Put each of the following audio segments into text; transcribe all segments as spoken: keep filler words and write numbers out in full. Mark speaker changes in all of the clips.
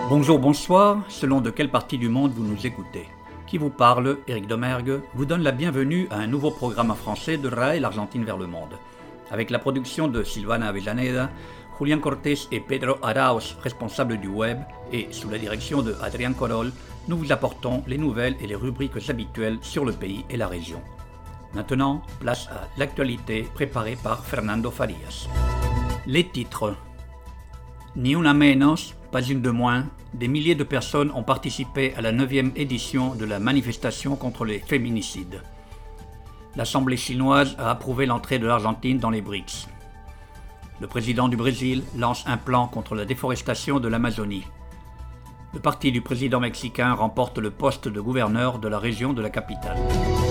Speaker 1: Bonjour, bonsoir, selon de quelle partie du monde vous nous écoutez. Qui vous parle, Éric Domergue, vous donne la bienvenue à un nouveau programme en français de R A E l'Argentine vers le monde. Avec la production de Silvana Avellaneda, Julián Cortés et Pedro Arauz, responsables du web, et sous la direction de Adrián Corol, nous vous apportons les nouvelles et les rubriques habituelles sur le pays et la région. Maintenant, place à l'actualité préparée par Fernando Farias. Les titres. Ni una menos, pas une de moins, des milliers de personnes ont participé à la neuvième édition de la manifestation contre les féminicides. L'Assemblée chinoise a approuvé l'entrée de l'Argentine dans les B R I C S. Le président du Brésil lance un plan contre la déforestation de l'Amazonie. Le parti du président mexicain remporte le poste de gouverneur de la région de la capitale.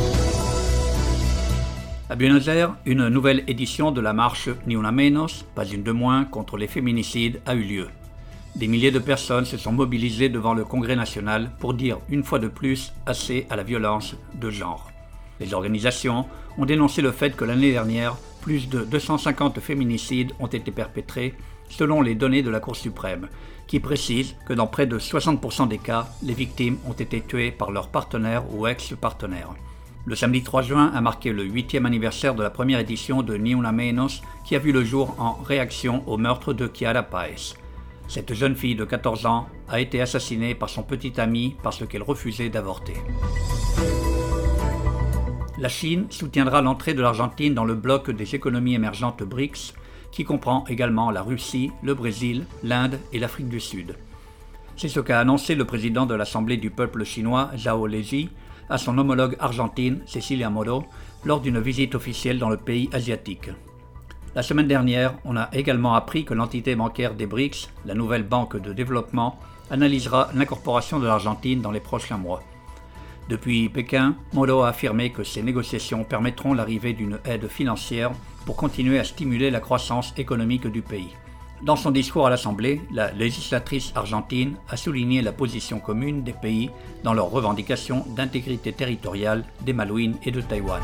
Speaker 1: À Buenos Aires, une nouvelle édition de la marche Ni una menos, pas une de moins, contre les féminicides a eu lieu. Des milliers de personnes se sont mobilisées devant le Congrès national pour dire une fois de plus assez à la violence de genre. Les organisations ont dénoncé le fait que l'année dernière, plus de deux cent cinquante féminicides ont été perpétrés selon les données de la Cour suprême, qui précise que dans près de soixante pour cent des cas, les victimes ont été tuées par leur partenaire ou ex-partenaire. Le samedi trois juin a marqué le huitième anniversaire de la première édition de Ni una menos, qui a vu le jour en réaction au meurtre de Chiara Páez. Cette jeune fille de quatorze ans a été assassinée par son petit ami parce qu'elle refusait d'avorter. La Chine soutiendra l'entrée de l'Argentine dans le bloc des économies émergentes B R I C S, qui comprend également la Russie, le Brésil, l'Inde et l'Afrique du Sud. C'est ce qu'a annoncé le président de l'Assemblée du peuple chinois, Zhao Leji, à son homologue argentine, Cecilia Moro, lors d'une visite officielle dans le pays asiatique. La semaine dernière, on a également appris que l'entité bancaire des B R I C S, la nouvelle banque de développement, analysera l'incorporation de l'Argentine dans les prochains mois. Depuis Pékin, Moro a affirmé que ces négociations permettront l'arrivée d'une aide financière pour continuer à stimuler la croissance économique du pays. Dans son discours à l'Assemblée, la législatrice argentine a souligné la position commune des pays dans leurs revendications d'intégrité territoriale des Malouines et de Taïwan.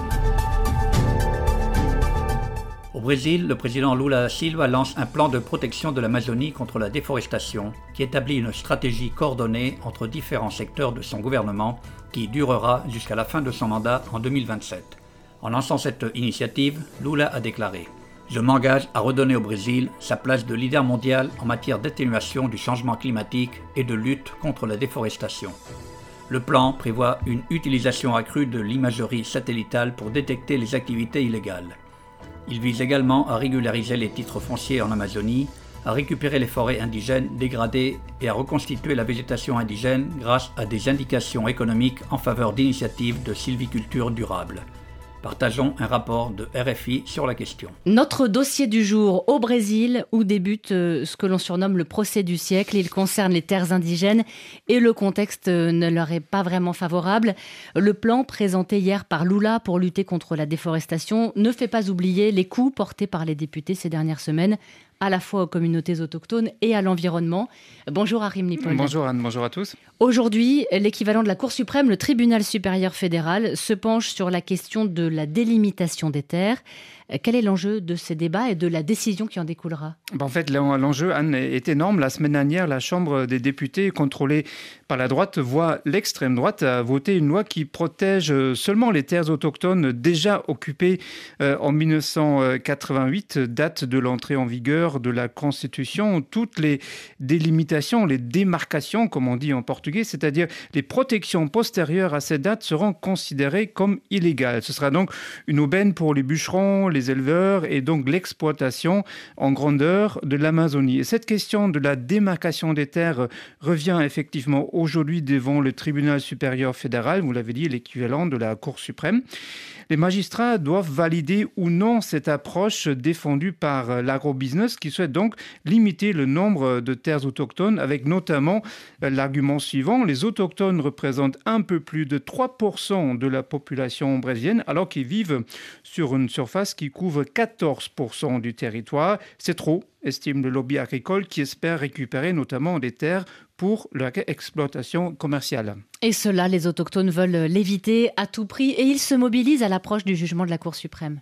Speaker 1: Au Brésil, le président Lula da Silva lance un plan de protection de l'Amazonie contre la déforestation qui établit une stratégie coordonnée entre différents secteurs de son gouvernement qui durera jusqu'à la fin de son mandat en deux mille vingt-sept. En lançant cette initiative, Lula a déclaré « Je m'engage à redonner au Brésil sa place de leader mondial en matière d'atténuation du changement climatique et de lutte contre la déforestation. » Le plan prévoit une utilisation accrue de l'imagerie satellitale pour détecter les activités illégales. Il vise également à régulariser les titres fonciers en Amazonie, à récupérer les forêts indigènes dégradées et à reconstituer la végétation indigène grâce à des indications économiques en faveur d'initiatives de sylviculture durable. Partageons un rapport de R F I sur la question.
Speaker 2: Notre dossier du jour au Brésil, où débute ce que l'on surnomme le procès du siècle. Il concerne les terres indigènes et le contexte ne leur est pas vraiment favorable. Le plan présenté hier par Lula pour lutter contre la déforestation ne fait pas oublier les coups portés par les députés ces dernières semaines, à la fois aux communautés autochtones et à l'environnement. Bonjour Arim Lippold.
Speaker 3: Bonjour Anne, bonjour à tous.
Speaker 2: Aujourd'hui, l'équivalent de la Cour suprême, le tribunal supérieur fédéral, se penche sur la question de la délimitation des terres. Quel est l'enjeu de ces débats et de la décision qui en découlera ?
Speaker 3: En fait, l'enjeu, Anne, est énorme. La semaine dernière, la Chambre des députés, contrôlée par la droite, voit l'extrême droite a voté une loi qui protège seulement les terres autochtones déjà occupées en dix-neuf cent quatre-vingt-huit, date de l'entrée en vigueur de la Constitution. Toutes les délimitations, les démarcations, comme on dit en portugais, c'est-à-dire les protections postérieures à cette date, seront considérées comme illégales. Ce sera donc une aubaine pour les bûcherons, les éleveurs et donc l'exploitation en grandeur de l'Amazonie. Et cette question de la démarcation des terres revient effectivement aujourd'hui devant le tribunal supérieur fédéral, vous l'avez dit, l'équivalent de la Cour suprême. Les magistrats doivent valider ou non cette approche défendue par l'agrobusiness qui souhaite donc limiter le nombre de terres autochtones avec notamment l'argument suivant, les autochtones représentent un peu plus de trois pour cent de la population brésilienne alors qu'ils vivent sur une surface qui couvre quatorze pour cent du territoire. C'est trop, estime le lobby agricole qui espère récupérer notamment des terres pour leur exploitation commerciale.
Speaker 2: Et cela, les autochtones veulent l'éviter à tout prix et ils se mobilisent à l'approche du jugement de la Cour suprême.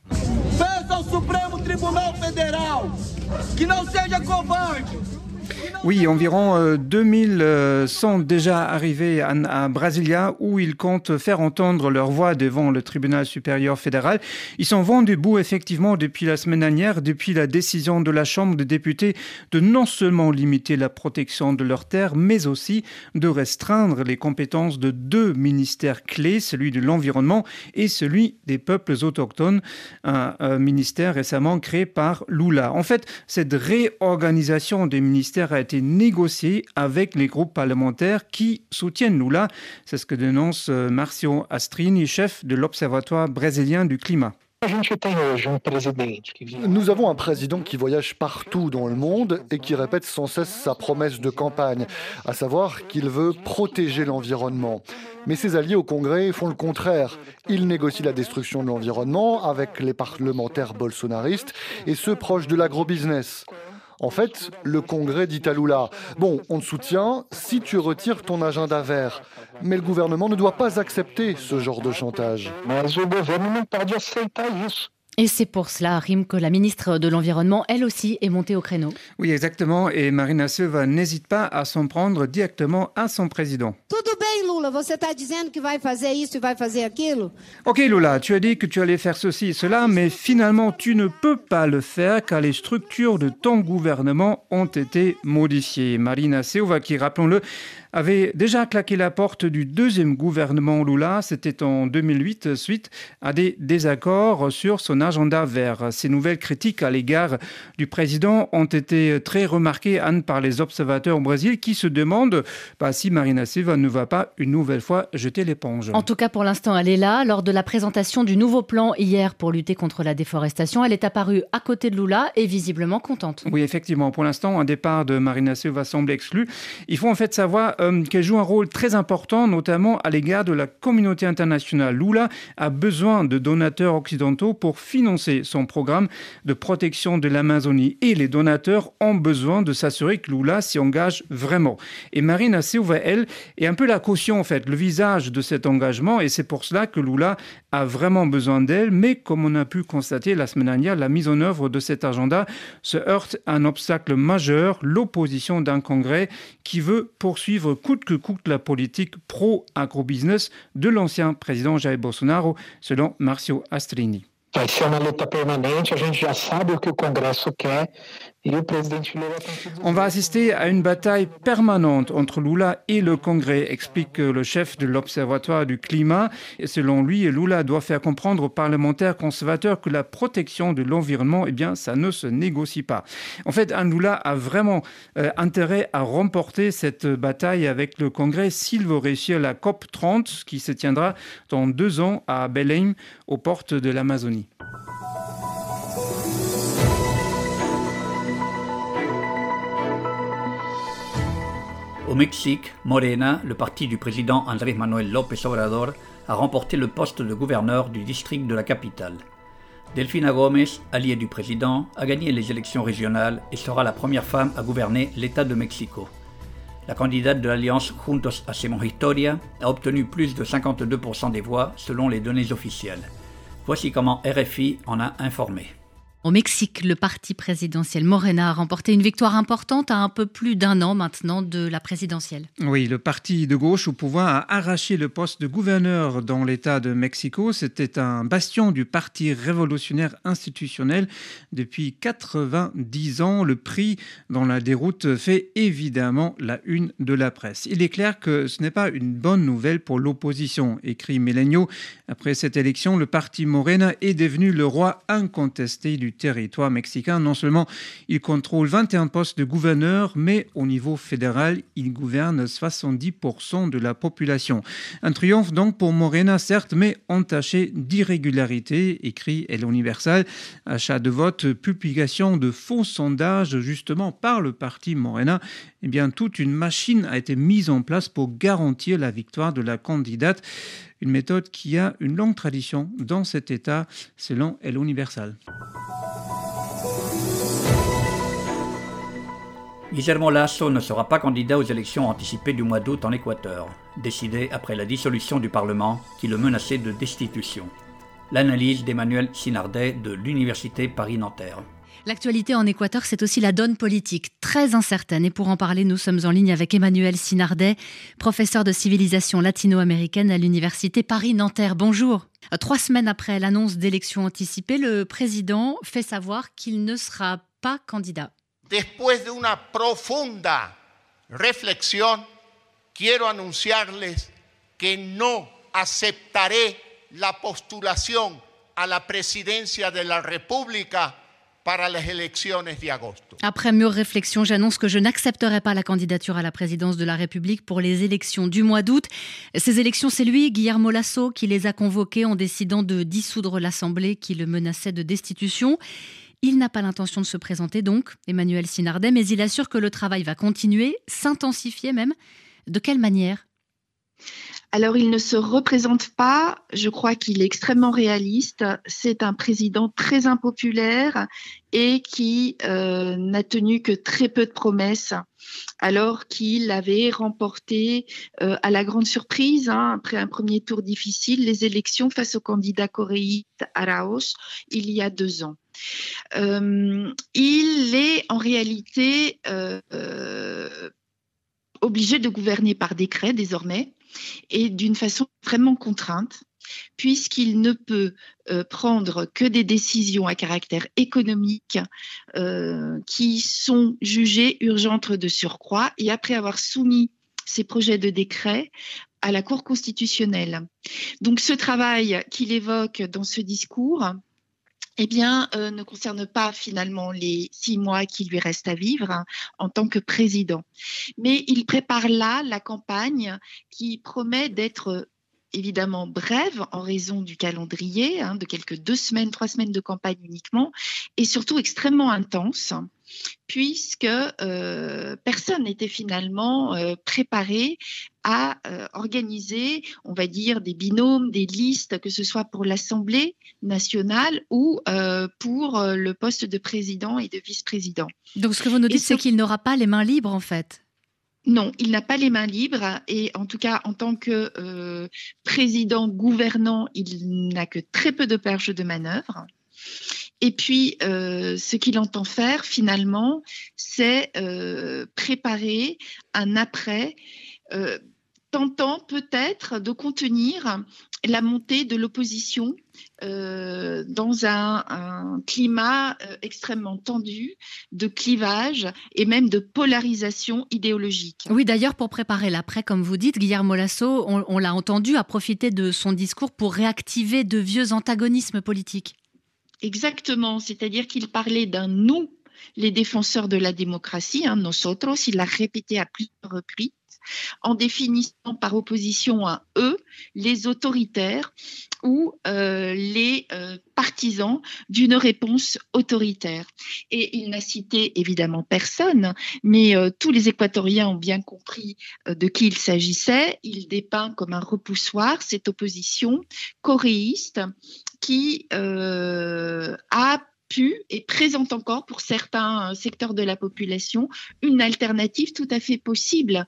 Speaker 3: Oui, environ euh, deux mille euh, sont déjà arrivés à, à Brasilia où ils comptent faire entendre leur voix devant le tribunal supérieur fédéral. Ils sont vent debout effectivement depuis la semaine dernière, depuis la décision de la Chambre des députés de non seulement limiter la protection de leurs terres, mais aussi de restreindre les compétences de deux ministères clés, celui de l'environnement et celui des peuples autochtones, un, un ministère récemment créé par Lula. En fait, cette réorganisation des ministères a été négociée avec les groupes parlementaires qui soutiennent Lula. C'est ce que dénonce Marcio Astrini, chef de l'Observatoire brésilien du climat.
Speaker 4: Nous avons un président qui voyage partout dans le monde et qui répète sans cesse sa promesse de campagne, à savoir qu'il veut protéger l'environnement. Mais ses alliés au Congrès font le contraire. Ils négocient la destruction de l'environnement avec les parlementaires bolsonaristes et ceux proches de l'agrobusiness. En fait, le Congrès dit à Lula « Bon, on te soutient si tu retires ton agenda vert. » Mais le gouvernement ne doit pas accepter ce genre de chantage.
Speaker 2: Et c'est pour cela, Rim, que la ministre de l'Environnement, elle aussi, est montée au créneau.
Speaker 3: Oui, exactement. Et Marina Silva n'hésite pas à s'en prendre directement à son président.
Speaker 5: Tudo bem, Lula, você está dizendo que vai fazer isso e vai fazer aquilo?
Speaker 3: Ok, Lula, tu as dit que tu allais faire ceci et cela, mais finalement, tu ne peux pas le faire car les structures de ton gouvernement ont été modifiées. Marina Silva, qui, rappelons-le, avait déjà claqué la porte du deuxième gouvernement Lula, c'était en deux mille huit, suite à des désaccords sur son agenda vert. Ces nouvelles critiques à l'égard du président ont été très remarquées, Anne, par les observateurs au Brésil qui se demandent bah, si Marina Silva ne va pas une nouvelle fois jeter l'éponge.
Speaker 2: En tout cas, pour l'instant, elle est là. Lors de la présentation du nouveau plan hier pour lutter contre la déforestation, elle est apparue à côté de Lula et visiblement contente.
Speaker 3: Oui, effectivement. Pour l'instant, un départ de Marina Silva semble exclu. Il faut en fait savoir euh, qu'elle joue un rôle très important, notamment à l'égard de la communauté internationale. Lula a besoin de donateurs occidentaux pour financer son programme de protection de l'Amazonie. Et les donateurs ont besoin de s'assurer que Lula s'y engage vraiment. Et Marina Silva, elle, est un peu la caution, en fait, le visage de cet engagement. Et c'est pour cela que Lula a vraiment besoin d'elle. Mais comme on a pu constater la semaine dernière, la mise en œuvre de cet agenda se heurte à un obstacle majeur, l'opposition d'un Congrès qui veut poursuivre coûte que coûte la politique pro-agrobusiness de l'ancien président Jair Bolsonaro, selon Marcio Astrini.
Speaker 6: Vai ser uma luta permanente, a gente já sabe o que o Congresso quer e o presidente Lula tem que...
Speaker 3: On va assister à une bataille permanente entre Lula et le Congrès, explique le chef de l'Observatoire du climat. Et selon lui, Lula doit faire comprendre aux parlementaires conservateurs que la protection de l'environnement, eh bien, ça ne se négocie pas. En fait, Lula a vraiment euh, intérêt à remporter cette bataille avec le Congrès s'il veut réussir la COP trente qui se tiendra dans deux ans à Belém, aux portes de l'Amazonie.
Speaker 1: Au Mexique, Morena, le parti du président Andrés Manuel López Obrador, a remporté le poste de gouverneur du district de la capitale. Delfina Gómez, alliée du président, a gagné les élections régionales et sera la première femme à gouverner l'État de Mexico. La candidate de l'alliance Juntos Hacemos Historia a obtenu plus de cinquante-deux pour cent des voix selon les données officielles. Voici comment R F I en a informé.
Speaker 2: Au Mexique, le parti présidentiel Morena a remporté une victoire importante à un peu plus d'un an maintenant de la présidentielle.
Speaker 3: Oui, le parti de gauche au pouvoir a arraché le poste de gouverneur dans l'État de Mexico. C'était un bastion du parti révolutionnaire institutionnel depuis quatre-vingt-dix ans. Le prix dans la déroute fait évidemment la une de la presse. Il est clair que ce n'est pas une bonne nouvelle pour l'opposition, écrit Milenio. Après cette élection, le parti Morena est devenu le roi incontesté du territoire mexicain. Non seulement il contrôle vingt et un postes de gouverneur, mais au niveau fédéral, il gouverne soixante-dix pour cent de la population. Un triomphe donc pour Morena, certes, mais entaché d'irrégularités, écrit El Universal. Achat de vote, publication de faux sondages justement par le parti Morena. Eh bien, toute une machine a été mise en place pour garantir la victoire de la candidate. Une méthode qui a une longue tradition dans cet État, selon El Universal.
Speaker 1: Guillermo Lasso ne sera pas candidat aux élections anticipées du mois d'août en Équateur, décidées après la dissolution du Parlement qui le menaçait de destitution. L'analyse d'Emmanuel Sinardet de l'Université Paris-Nanterre.
Speaker 2: L'actualité en Équateur, c'est aussi la donne politique, très incertaine. Et pour en parler, nous sommes en ligne avec Emmanuel Sinardet, professeur de civilisation latino-américaine à l'université Paris-Nanterre. Bonjour. Trois semaines après l'annonce d'élections anticipées, le président fait savoir qu'il ne sera pas candidat.
Speaker 7: Después de una profunda reflexión, quiero anunciarles que no aceptaré la postulación a la presidencia de la República para las elecciones de agosto.
Speaker 2: Après mûre réflexion, j'annonce que je n'accepterai pas la candidature à la présidence de la République pour les élections du mois d'août. Ces élections, c'est lui, Guillermo Lasso, qui les a convoquées en décidant de dissoudre l'Assemblée qui le menaçait de destitution. Il n'a pas l'intention de se présenter donc, Emmanuel Sinardet, mais il assure que le travail va continuer, s'intensifier même. De quelle manière ?
Speaker 8: Alors, il ne se représente pas, je crois qu'il est extrêmement réaliste. C'est un président très impopulaire et qui euh, n'a tenu que très peu de promesses, alors qu'il avait remporté, euh, à la grande surprise, hein, après un premier tour difficile, les élections face au candidat coréiste Arauz il y a deux ans. Euh, il est en réalité euh, euh, obligé de gouverner par décret désormais, et d'une façon vraiment contrainte, puisqu'il ne peut euh, prendre que des décisions à caractère économique euh, qui sont jugées urgentes de surcroît, et après avoir soumis ces projets de décret à la Cour constitutionnelle. Donc ce travail qu'il évoque dans ce discours, eh bien, euh, ne concerne pas finalement les six mois qui lui restent à vivre hein, en tant que président. Mais il prépare là la campagne qui promet d'être évidemment brève en raison du calendrier, hein, de quelques deux semaines, trois semaines de campagne uniquement, et surtout extrêmement intense, puisque euh, personne n'était finalement euh, préparé à euh, organiser, on va dire, des binômes, des listes, que ce soit pour l'Assemblée nationale ou euh, pour euh, le poste de président et de vice-président.
Speaker 2: Donc ce que vous nous dites, c'est qu'il n'aura pas les mains libres en fait.
Speaker 8: Non, il n'a pas les mains libres et en tout cas en tant que euh, président gouvernant, il n'a que très peu de marge de manœuvre. Et puis, euh, ce qu'il entend faire finalement, c'est euh, préparer un après, euh, tentant peut-être de contenir la montée de l'opposition euh, dans un, un climat euh, extrêmement tendu, de clivage et même de polarisation idéologique.
Speaker 2: Oui, d'ailleurs, pour préparer l'après, comme vous dites, Guillermo Lasso, on, on l'a entendu, a profité de son discours pour réactiver de vieux antagonismes politiques.
Speaker 8: Exactement, c'est-à-dire qu'il parlait d'un « nous », les défenseurs de la démocratie, hein, nosotros, il l'a répété à plusieurs reprises, en définissant par opposition à eux les autoritaires ou euh, les euh, partisans d'une réponse autoritaire. Et il n'a cité évidemment personne, mais euh, tous les Équatoriens ont bien compris euh, de qui il s'agissait. Il dépeint comme un repoussoir cette opposition coréiste qui euh, a pu et présente encore pour certains secteurs de la population une alternative tout à fait possible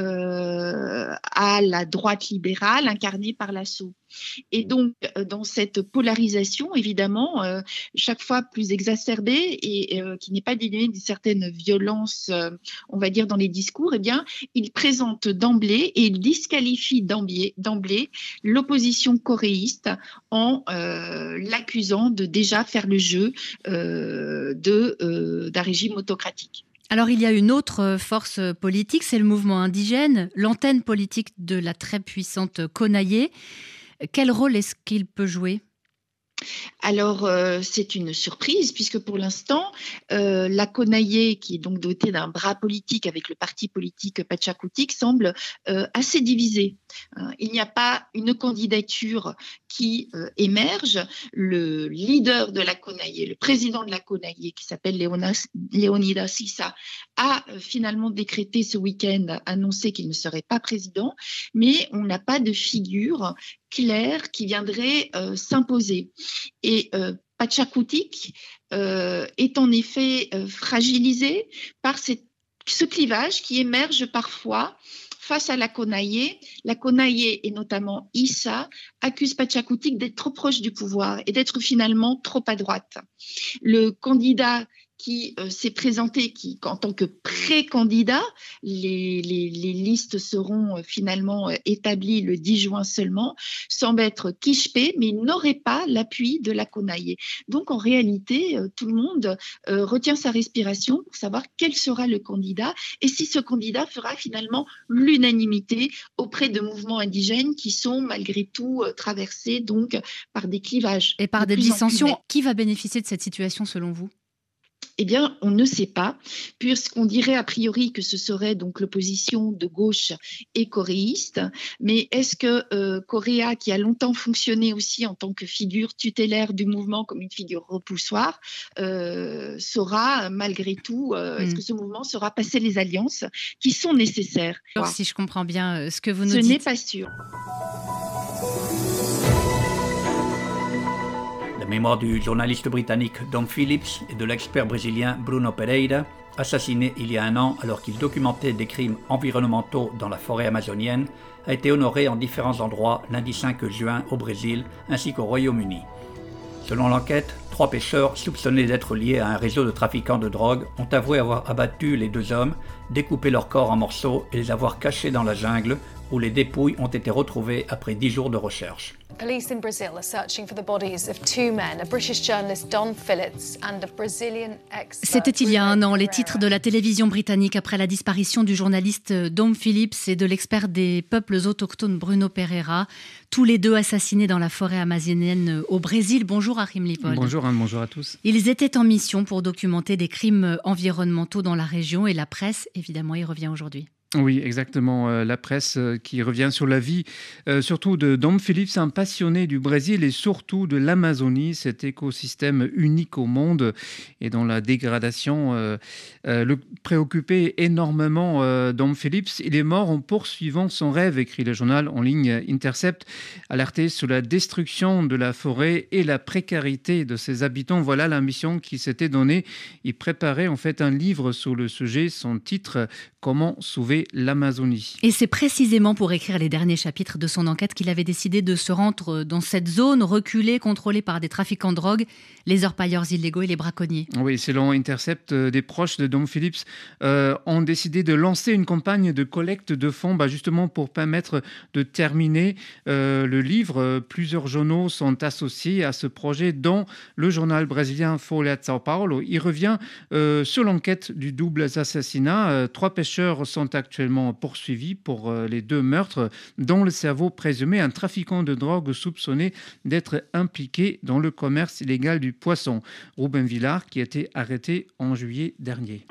Speaker 8: euh, à la droite libérale incarnée par Lasso. Et donc, dans cette polarisation, évidemment, euh, chaque fois plus exacerbée et euh, qui n'est pas dénuée d'une certaine violence, euh, on va dire, dans les discours, eh bien, il présente d'emblée et il disqualifie d'emblée, d'emblée l'opposition coréiste en euh, l'accusant de déjà faire le jeu euh, de, euh, d'un régime autocratique.
Speaker 2: Alors, il y a une autre force politique, c'est le mouvement indigène, l'antenne politique de la très puissante CONAIE. Quel rôle est-ce qu'il peut jouer ?
Speaker 8: Alors, euh, c'est une surprise puisque pour l'instant, euh, la CONAIE, qui est donc dotée d'un bras politique avec le parti politique Pachakutik, semble euh, assez divisée. Euh, il n'y a pas une candidature qui euh, émerge. Le leader de la CONAIE, le président de la CONAIE, qui s'appelle Leonas, Leonidas Issa, a euh, finalement décrété ce week-end, annoncé qu'il ne serait pas président, mais on n'a pas de figure claire qui viendrait euh, s'imposer. Et euh, Pachakutik euh, est en effet euh, fragilisé par cette, ce clivage qui émerge parfois face à la Konaïé, la Konaïé et notamment Issa accusent Pachakutik d'être trop proche du pouvoir et d'être finalement trop à droite. Le candidat qui euh, s'est présenté qui, en tant que pré-candidat, les, les, les listes seront euh, finalement euh, établies le dix juin seulement, semble être Kishpe, mais il n'aurait pas l'appui de la Konaïé. Donc en réalité, euh, tout le monde euh, retient sa respiration pour savoir quel sera le candidat et si ce candidat fera finalement l'unanimité auprès de mouvements indigènes qui sont malgré tout euh, traversés donc par des clivages.
Speaker 2: Et par
Speaker 8: de
Speaker 2: des
Speaker 8: plus en plus
Speaker 2: dissensions.
Speaker 8: nets.
Speaker 2: Qui va bénéficier de cette situation selon vous ?
Speaker 8: Eh bien, on ne sait pas, puisqu'on dirait a priori que ce serait donc l'opposition de gauche et coréiste. Mais est-ce que euh, Correa, qui a longtemps fonctionné aussi en tant que figure tutélaire du mouvement, comme une figure repoussoire, euh, saura malgré tout, euh, mm. est-ce que ce mouvement saura passer les alliances qui sont nécessaires ?
Speaker 2: Alors, si je comprends bien ce que vous nous
Speaker 8: ce
Speaker 2: dites.
Speaker 8: Ce n'est pas sûr.
Speaker 1: La mémoire du journaliste britannique Dom Phillips et de l'expert brésilien Bruno Pereira, assassiné il y a un an alors qu'il documentait des crimes environnementaux dans la forêt amazonienne, a été honoré en différents endroits lundi cinq juin au Brésil ainsi qu'au Royaume-Uni. Selon l'enquête, trois pêcheurs soupçonnés d'être liés à un réseau de trafiquants de drogue ont avoué avoir abattu les deux hommes, découpé leurs corps en morceaux et les avoir cachés dans la jungle où les dépouilles ont été retrouvées après dix jours de recherche.
Speaker 9: Police in Brazil are searching for the bodies of two men, a British journalist Don Phillips and a Brazilian expert.
Speaker 2: C'était il y a un an, les titres de la télévision britannique après la disparition du journaliste Dom Phillips et de l'expert des peuples autochtones Bruno Pereira, tous les deux assassinés dans la forêt amazonienne au Brésil. Bonjour Achim Lippold.
Speaker 3: Bonjour Anne, bonjour à tous.
Speaker 2: Ils étaient en mission pour documenter des crimes environnementaux dans la région et la presse, évidemment, y revient aujourd'hui.
Speaker 3: Oui, exactement. La presse qui revient sur la vie, euh, surtout de Dom Phillips, un passionné du Brésil et surtout de l'Amazonie, cet écosystème unique au monde et dont la dégradation euh, euh, le préoccupait énormément. Euh, Dom Phillips, il est mort en poursuivant son rêve, écrit le journal en ligne Intercept, alerté sur la destruction de la forêt et la précarité de ses habitants. Voilà la mission qu'il s'était donnée. Il préparait en fait un livre sur le sujet, son titre « Comment sauver l'Amazonie ».
Speaker 2: Et c'est précisément pour écrire les derniers chapitres de son enquête qu'il avait décidé de se rendre dans cette zone reculée, contrôlée par des trafiquants de drogue, les orpailleurs illégaux et les braconniers.
Speaker 3: Oui, selon Intercept, des proches de Dom Phillips euh, ont décidé de lancer une campagne de collecte de fonds bah, justement pour permettre de terminer euh, le livre. Plusieurs journaux sont associés à ce projet, dont le journal brésilien Folha de São Paulo. Il revient euh, sur l'enquête du double assassinat. Euh, trois pêcheurs sont actuellement poursuivis pour les deux meurtres, dont le cerveau présumé, un trafiquant de drogue soupçonné d'être impliqué dans le commerce illégal du poisson. Ruben Villar, qui a été arrêté en juillet dernier.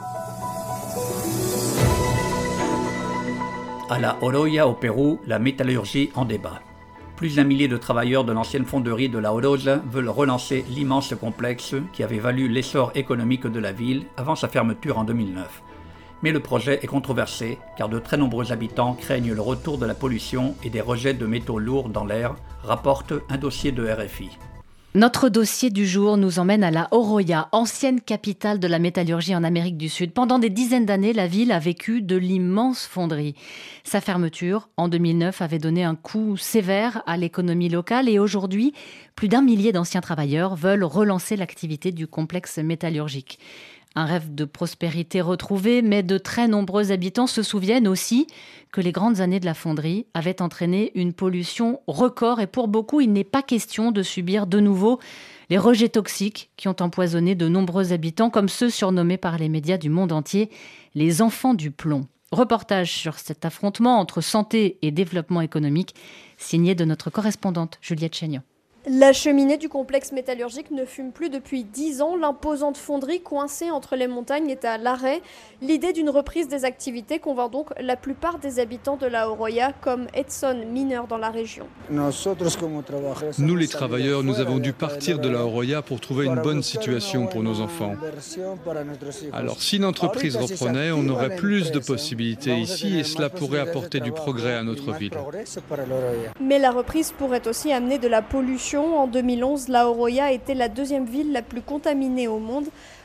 Speaker 1: À la Oroya au Pérou, la métallurgie en débat. Plus d'un millier de travailleurs de l'ancienne fonderie de la Oroya veulent relancer l'immense complexe qui avait valu l'essor économique de la ville avant sa fermeture en deux mille neuf. Mais le projet est controversé car de très nombreux habitants craignent le retour de la pollution et des rejets de métaux lourds dans l'air, rapporte un dossier de R F I.
Speaker 2: Notre dossier du jour nous emmène à la Oroya, ancienne capitale de la métallurgie en Amérique du Sud. Pendant des dizaines d'années, la ville a vécu de l'immense fonderie. Sa fermeture, en deux mille neuf, avait donné un coup sévère à l'économie locale et aujourd'hui, plus d'un millier d'anciens travailleurs veulent relancer l'activité du complexe métallurgique. Un rêve de prospérité retrouvé, mais de très nombreux habitants se souviennent aussi que les grandes années de la fonderie avaient entraîné une pollution record et pour beaucoup, il n'est pas question de subir de nouveau les rejets toxiques qui ont empoisonné de nombreux habitants, comme ceux surnommés par les médias du monde entier les enfants du plomb. Reportage sur cet affrontement entre santé et développement économique, signé de notre correspondante Juliette Chénion.
Speaker 10: La cheminée du complexe métallurgique ne fume plus depuis dix ans. L'imposante fonderie coincée entre les montagnes est à l'arrêt. L'idée d'une reprise des activités convainc donc la plupart des habitants de la Oroya, comme Edson, mineur dans la région.
Speaker 11: Nous les travailleurs, nous avons dû partir de la Oroya pour trouver une bonne situation pour nos enfants. Alors si l'entreprise reprenait, on aurait plus de possibilités ici et cela pourrait apporter du progrès à notre ville.
Speaker 10: Mais la reprise pourrait aussi amener de la pollution. En deux mille onze, la Oroya était la deuxième ville la plus contaminée au monde.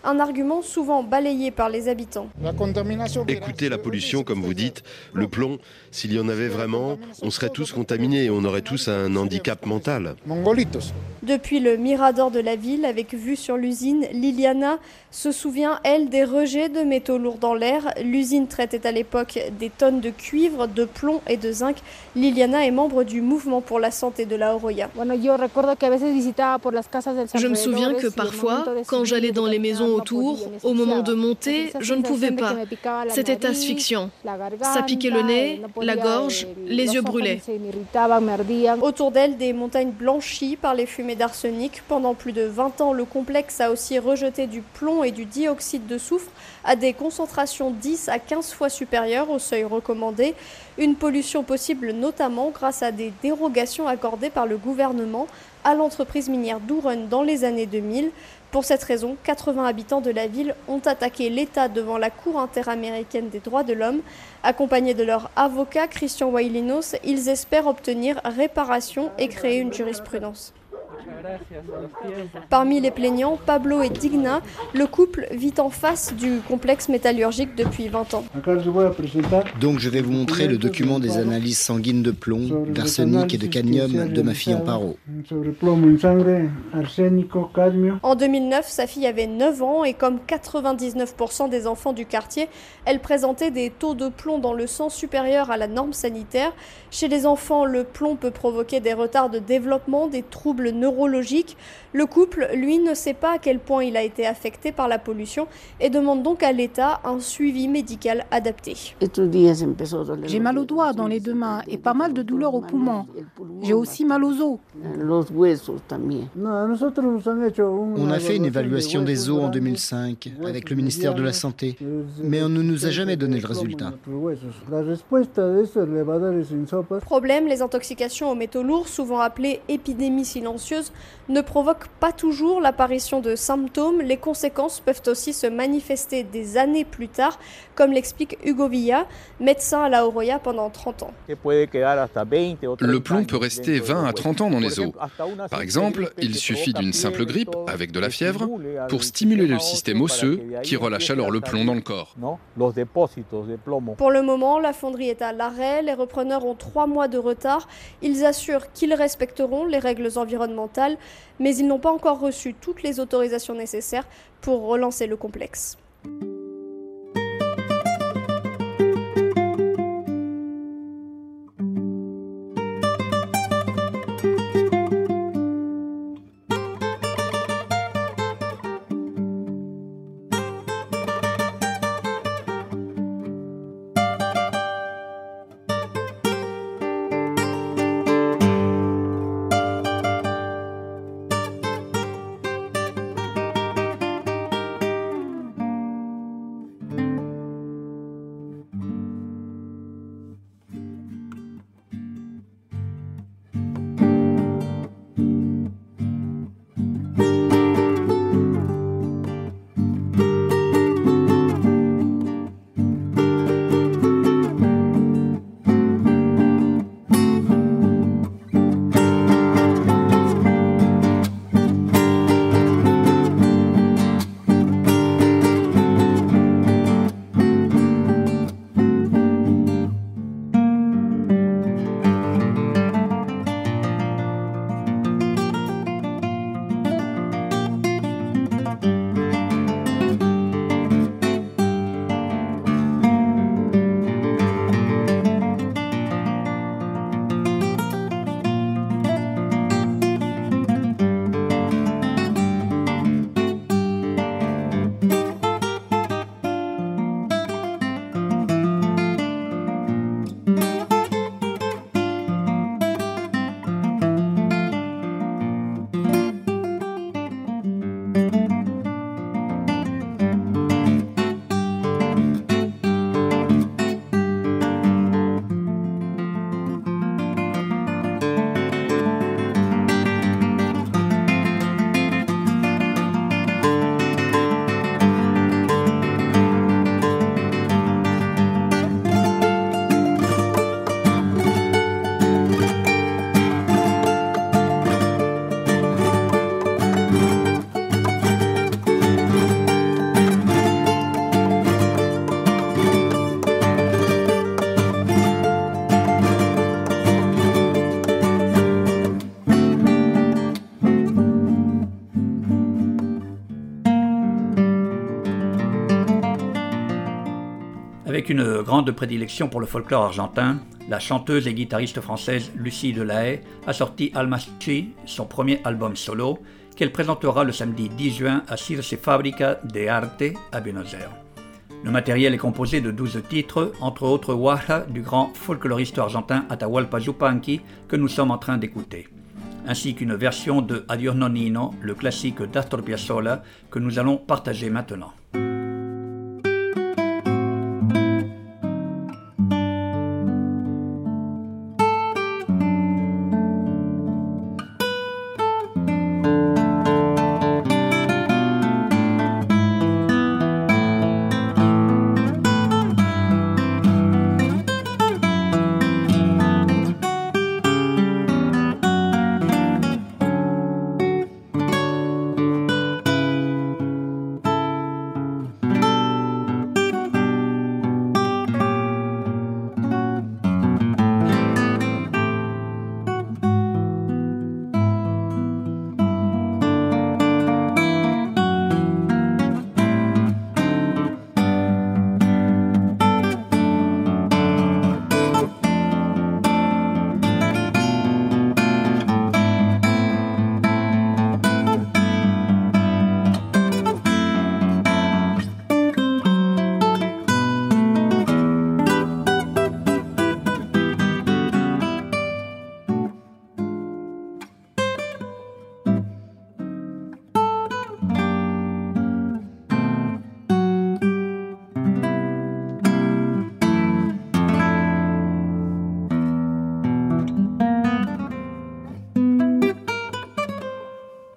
Speaker 10: un argument souvent balayé par les habitants.
Speaker 12: Écoutez la pollution, comme vous dites, le plomb, s'il y en avait vraiment, on serait tous contaminés et on aurait tous un handicap mental.
Speaker 10: Depuis le mirador de la ville, avec vue sur l'usine, Liliana se souvient, elle, des rejets de métaux lourds dans l'air. L'usine traitait à l'époque des tonnes de cuivre, de plomb et de zinc. Liliana est membre du mouvement pour la santé de la Oroya.
Speaker 13: Je me souviens que parfois, quand j'allais dans les maisons autour, au moment de monter, je ne pouvais pas. C'était asphyxiant. Ça piquait le nez, la gorge, les yeux brûlaient.
Speaker 10: Autour d'elle, des montagnes blanchies par les fumées d'arsenic. Pendant plus de vingt ans, le complexe a aussi rejeté du plomb et du dioxyde de soufre à des concentrations dix à quinze fois supérieures au seuil recommandé. Une pollution possible notamment grâce à des dérogations accordées par le gouvernement à l'entreprise minière Douren dans les années deux mille. Pour cette raison, quatre-vingts habitants de la ville ont attaqué l'État devant la Cour interaméricaine des droits de l'homme. Accompagnés de leur avocat Christian Wailinos, ils espèrent obtenir réparation et créer une jurisprudence. Parmi les plaignants, Pablo et Digna, le couple vit en face du complexe métallurgique depuis vingt ans.
Speaker 14: Donc je vais vous montrer le document des analyses sanguines de plomb, d'arsenic et de cadmium de ma fille Amparo.
Speaker 10: En deux mille neuf, sa fille avait neuf ans et comme quatre-vingt-dix-neuf pour cent des enfants du quartier, elle présentait des taux de plomb dans le sang supérieurs à la norme sanitaire. Chez les enfants, le plomb peut provoquer des retards de développement, des troubles neurologiques. Le couple, lui, ne sait pas à quel point il a été affecté par la pollution et demande donc à l'État un suivi médical adapté.
Speaker 15: J'ai mal aux doigts, dans les deux mains et pas mal de douleurs aux poumons. J'ai aussi mal aux os.
Speaker 14: On a fait une évaluation des os en deux mille cinq avec le ministère de la Santé, mais on ne nous a jamais donné le résultat.
Speaker 10: Problème, les intoxications aux métaux lourds, souvent appelées épidémies silencieuses, ne provoquent pas toujours l'apparition de symptômes. Les conséquences peuvent aussi se manifester des années plus tard, comme l'explique Hugo Villa, médecin à la Oroya pendant trente ans.
Speaker 16: Le plomb peut rester vingt à trente ans dans les os. Par exemple, il suffit d'une simple grippe, avec de la fièvre, pour stimuler le système osseux qui relâche alors le plomb dans le corps.
Speaker 10: Pour le moment, la fonderie est à l'arrêt. Les repreneurs ont trois mois de retard. Ils assurent qu'ils respecteront les règles environnementales, mais ils n'ont pas encore reçu toutes les autorisations nécessaires pour relancer le complexe.
Speaker 1: Avec une grande prédilection pour le folklore argentin, la chanteuse et guitariste française Lucie Delahaye a sorti Almachi, son premier album solo, qu'elle présentera le samedi dix juin à Circe Fábrica de Arte à Buenos Aires. Le matériel est composé de douze titres, entre autres Guaja du grand folkloriste argentin Atahualpa Yupanqui que nous sommes en train d'écouter, ainsi qu'une version de Adiós Nonino, le classique d'Astor Piazzolla que nous allons partager maintenant.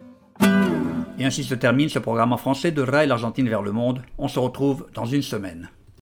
Speaker 1: Et ainsi se termine ce programme en français de Rail l'Argentine vers le monde. On se retrouve dans une semaine.